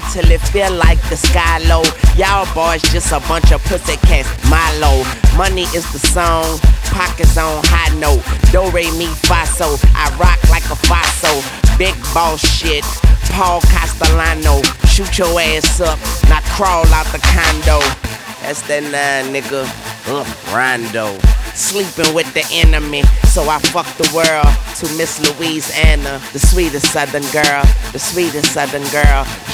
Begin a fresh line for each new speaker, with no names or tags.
high till it feel like the sky low. Y'all boys just a bunch of pussycats, Milo. Money is the song, pockets on high note. Do, re, mi, fa, so. I rock like a faso. Big boss shit, Paul Castellano. Shoot your ass up, not crawl out the condo. That's that 9 nigga, Rondo. Sleeping with the enemy, so I fuck the world. To Miss Louisiana, the sweetest southern girl, the sweetest southern girl.